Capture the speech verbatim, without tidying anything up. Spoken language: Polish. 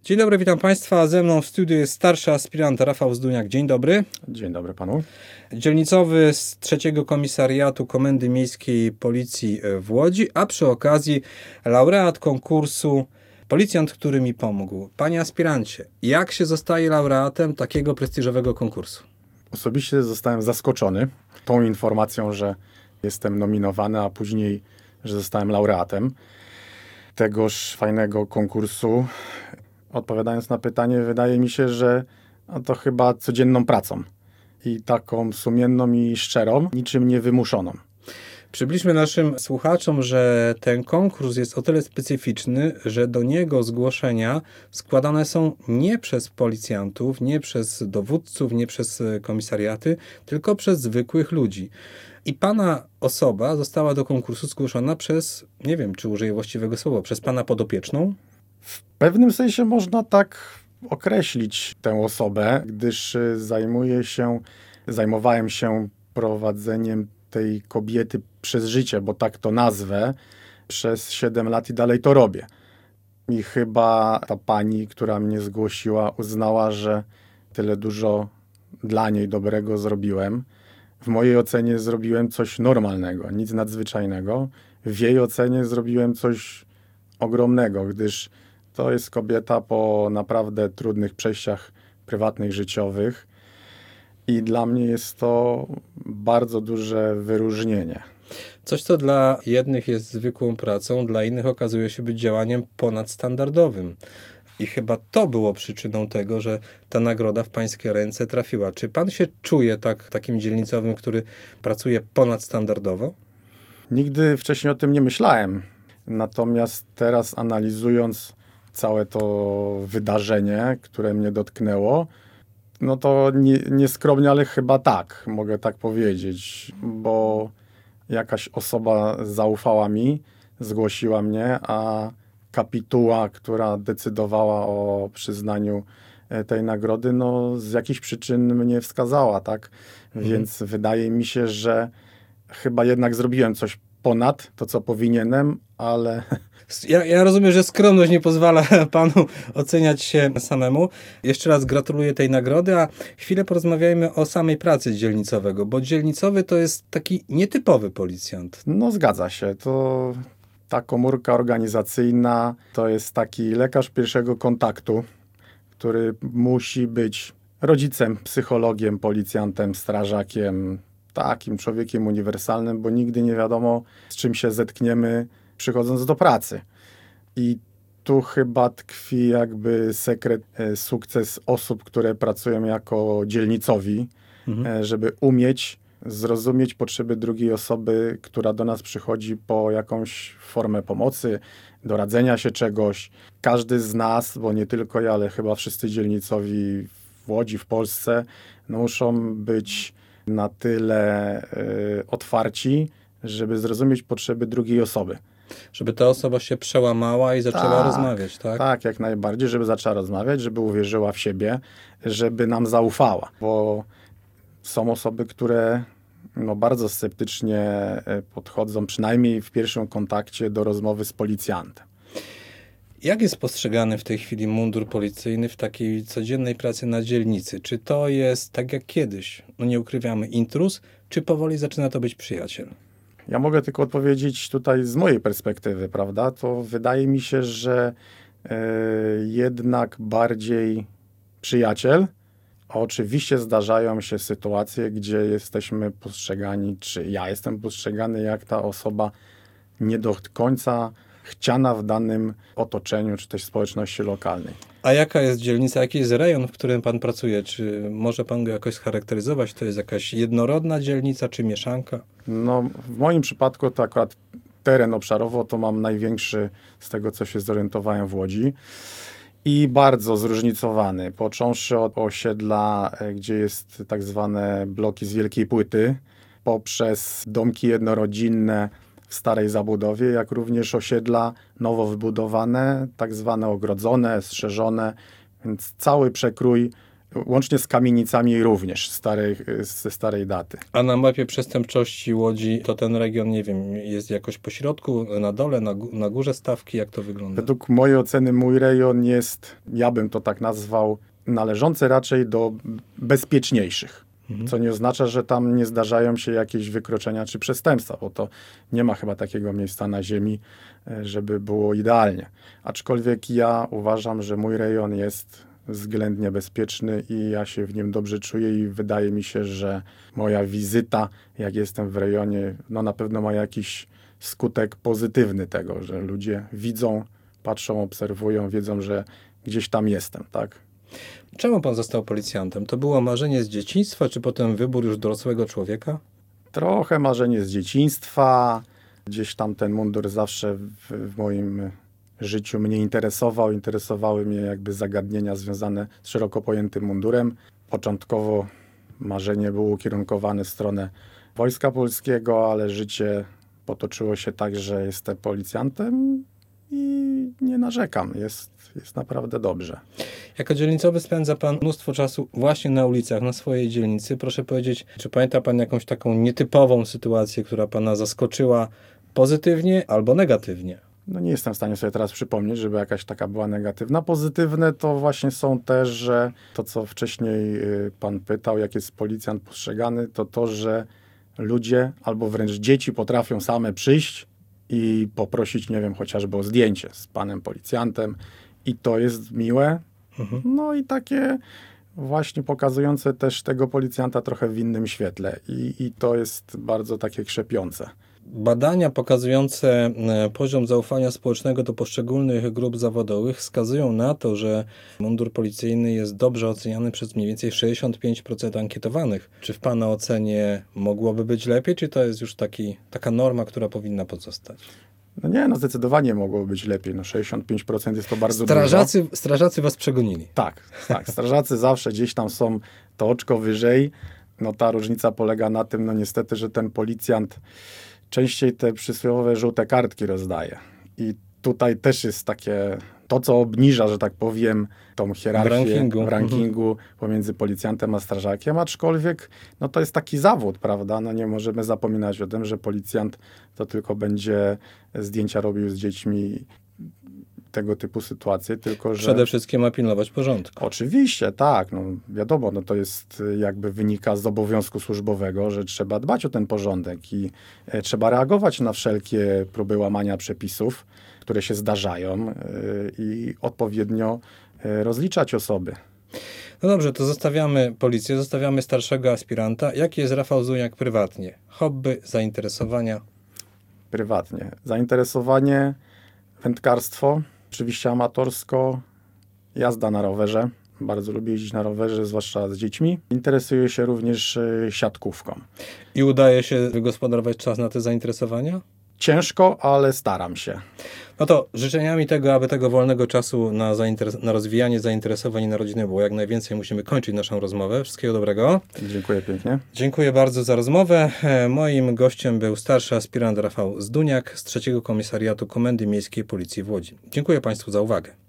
Dzień dobry, witam Państwa. Ze mną w studiu jest starszy aspirant Rafał Zduniak. Dzień dobry. Dzień dobry panu. Dzielnicowy z trzeciego Komisariatu Komendy Miejskiej Policji w Łodzi, a przy okazji laureat konkursu Policjant, który mi pomógł. Panie aspirancie, jak się zostaje laureatem takiego prestiżowego konkursu? Osobiście zostałem zaskoczony tą informacją, że jestem nominowany, a później, że zostałem laureatem tegoż fajnego konkursu. Odpowiadając na pytanie, wydaje mi się, że no to chyba codzienną pracą i taką sumienną i szczerą, niczym niewymuszoną. Przybliżmy naszym słuchaczom, że ten konkurs jest o tyle specyficzny, że do niego zgłoszenia składane są nie przez policjantów, nie przez dowódców, nie przez komisariaty, tylko przez zwykłych ludzi. I pana osoba została do konkursu zgłoszona przez, nie wiem, czy użyję właściwego słowa, przez pana podopieczną? W pewnym sensie można tak określić tę osobę, gdyż zajmuję się, zajmowałem się prowadzeniem tej kobiety przez życie, bo tak to nazwę, przez siedem lat i dalej to robię. I chyba ta pani, która mnie zgłosiła, uznała, że tyle dużo dla niej dobrego zrobiłem. W mojej ocenie zrobiłem coś normalnego, nic nadzwyczajnego. W jej ocenie zrobiłem coś ogromnego, gdyż to jest kobieta po naprawdę trudnych przejściach prywatnych, życiowych. I dla mnie jest to bardzo duże wyróżnienie. Coś, co dla jednych jest zwykłą pracą, dla innych okazuje się być działaniem ponadstandardowym. I chyba to było przyczyną tego, że ta nagroda w pańskie ręce trafiła. Czy pan się czuje tak takim dzielnicowym, który pracuje ponadstandardowo? Nigdy wcześniej o tym nie myślałem. Natomiast teraz analizując całe to wydarzenie, które mnie dotknęło, no to nie, nieskromnie, ale chyba tak, mogę tak powiedzieć, bo jakaś osoba zaufała mi, zgłosiła mnie, a kapituła, która decydowała o przyznaniu tej nagrody, no z jakichś przyczyn mnie wskazała, tak? Mhm. Więc wydaje mi się, że chyba jednak zrobiłem coś ponad to, co powinienem, ale... Ja, ja rozumiem, że skromność nie pozwala panu oceniać się samemu. Jeszcze raz gratuluję tej nagrody, a chwilę porozmawiajmy o samej pracy dzielnicowego, bo dzielnicowy to jest taki nietypowy policjant. No zgadza się, to ta komórka organizacyjna to jest taki lekarz pierwszego kontaktu, który musi być rodzicem, psychologiem, policjantem, strażakiem, takim człowiekiem uniwersalnym, bo nigdy nie wiadomo, z czym się zetkniemy, przychodząc do pracy. I tu chyba tkwi jakby sekret, sukces osób, które pracują jako dzielnicowi, mhm. żeby umieć zrozumieć potrzeby drugiej osoby, która do nas przychodzi po jakąś formę pomocy, doradzenia się czegoś. Każdy z nas, bo nie tylko ja, ale chyba wszyscy dzielnicowi w Łodzi, w Polsce, no muszą być na tyle y, otwarci, żeby zrozumieć potrzeby drugiej osoby. Żeby ta osoba się przełamała i zaczęła tak, rozmawiać, tak? Tak, jak najbardziej, żeby zaczęła rozmawiać, żeby uwierzyła w siebie, żeby nam zaufała, bo są osoby, które no, bardzo sceptycznie podchodzą, przynajmniej w pierwszym kontakcie do rozmowy z policjantem. Jak jest postrzegany w tej chwili mundur policyjny w takiej codziennej pracy na dzielnicy? Czy to jest tak jak kiedyś, no nie ukrywamy, intruz, czy powoli zaczyna to być przyjaciel? Ja mogę tylko odpowiedzieć tutaj z mojej perspektywy, prawda? To wydaje mi się, że e, jednak bardziej przyjaciel. Oczywiście zdarzają się sytuacje, gdzie jesteśmy postrzegani, czy ja jestem postrzegany jak ta osoba nie do końca chciana w danym otoczeniu, czy też społeczności lokalnej. A jaka jest dzielnica, jaki jest rejon, w którym pan pracuje? Czy może pan go jakoś scharakteryzować? To jest jakaś jednorodna dzielnica, czy mieszanka? No, w moim przypadku to akurat teren obszarowo to mam największy z tego, co się zorientowałem w Łodzi. I bardzo zróżnicowany, począwszy od osiedla, gdzie jest tak zwane bloki z wielkiej płyty, poprzez domki jednorodzinne w starej zabudowie, jak również osiedla nowo wybudowane, tak zwane ogrodzone, strzeżone, więc cały przekrój Łącznie z kamienicami również starej, ze starej daty. A na mapie przestępczości Łodzi to ten region, nie wiem, jest jakoś po środku, na dole, na, gó- na górze stawki, jak to wygląda? Według mojej oceny mój rejon jest, ja bym to tak nazwał, należący raczej do bezpieczniejszych. Mhm. Co nie oznacza, że tam nie zdarzają się jakieś wykroczenia czy przestępstwa, bo to nie ma chyba takiego miejsca na ziemi, żeby było idealnie. Aczkolwiek ja uważam, że mój rejon jest względnie bezpieczny i ja się w nim dobrze czuję i wydaje mi się, że moja wizyta, jak jestem w rejonie, no na pewno ma jakiś skutek pozytywny tego, że ludzie widzą, patrzą, obserwują, wiedzą, że gdzieś tam jestem, tak? Czemu pan został policjantem? To było marzenie z dzieciństwa, czy potem wybór już dorosłego człowieka? Trochę marzenie z dzieciństwa. Gdzieś tam ten mundur zawsze w, w moim życiu mnie interesował. Interesowały mnie jakby zagadnienia związane z szeroko pojętym mundurem. Początkowo marzenie było ukierunkowane w stronę Wojska Polskiego, ale życie potoczyło się tak, że jestem policjantem i nie narzekam. Jest, jest naprawdę dobrze. Jako dzielnicowy spędza pan mnóstwo czasu właśnie na ulicach, na swojej dzielnicy. Proszę powiedzieć, czy pamięta pan jakąś taką nietypową sytuację, która pana zaskoczyła pozytywnie albo negatywnie? No nie jestem w stanie sobie teraz przypomnieć, żeby jakaś taka była negatywna. Pozytywne to właśnie są te, że to, co wcześniej pan pytał, jak jest policjant postrzegany, to to, że ludzie albo wręcz dzieci potrafią same przyjść i poprosić, nie wiem, chociażby o zdjęcie z panem policjantem i to jest miłe. Mhm. No i takie właśnie pokazujące też tego policjanta trochę w innym świetle i, i to jest bardzo takie krzepiące. Badania pokazujące poziom zaufania społecznego do poszczególnych grup zawodowych wskazują na to, że mundur policyjny jest dobrze oceniany przez mniej więcej sześćdziesiąt pięć procent ankietowanych. Czy w pana ocenie mogłoby być lepiej, czy to jest już taki, taka norma, która powinna pozostać? No nie, no zdecydowanie mogło być lepiej. No sześćdziesiąt pięć procent jest to bardzo strażacy, dużo. Strażacy was przegonili. Tak, tak. Strażacy zawsze gdzieś tam są to oczko wyżej. No ta różnica polega na tym, no niestety, że ten policjant częściej te przysłowiowe żółte kartki rozdaje. I tutaj też jest takie, to co obniża, że tak powiem, tą hierarchię w rankingu, w rankingu mhm. pomiędzy policjantem a strażakiem, aczkolwiek no to jest taki zawód, prawda? No nie możemy zapominać o tym, że policjant to tylko będzie zdjęcia robił z dziećmi, tego typu sytuacje, tylko że... Przede wszystkim ma pilnować porządku. Oczywiście, tak. No, wiadomo, no to jest jakby wynika z obowiązku służbowego, że trzeba dbać o ten porządek i e, trzeba reagować na wszelkie próby łamania przepisów, które się zdarzają e, i odpowiednio e, rozliczać osoby. No dobrze, to zostawiamy policję, zostawiamy starszego aspiranta. Jaki jest Rafał Zduniak prywatnie? Hobby, zainteresowania? Prywatnie. Zainteresowanie wędkarstwo, oczywiście amatorsko, jazda na rowerze. Bardzo lubię jeździć na rowerze, zwłaszcza z dziećmi. Interesuję się również siatkówką. I udaje się wygospodarować czas na te zainteresowania? Ciężko, ale staram się. No to życzeniami tego, aby tego wolnego czasu na, zainteres- na rozwijanie zainteresowań i na rodzinę było jak najwięcej, musimy kończyć naszą rozmowę. Wszystkiego dobrego. Dziękuję pięknie. Dziękuję bardzo za rozmowę. Moim gościem był starszy aspirant Rafał Zduniak z trzeciego Komisariatu Komendy Miejskiej Policji w Łodzi. Dziękuję Państwu za uwagę.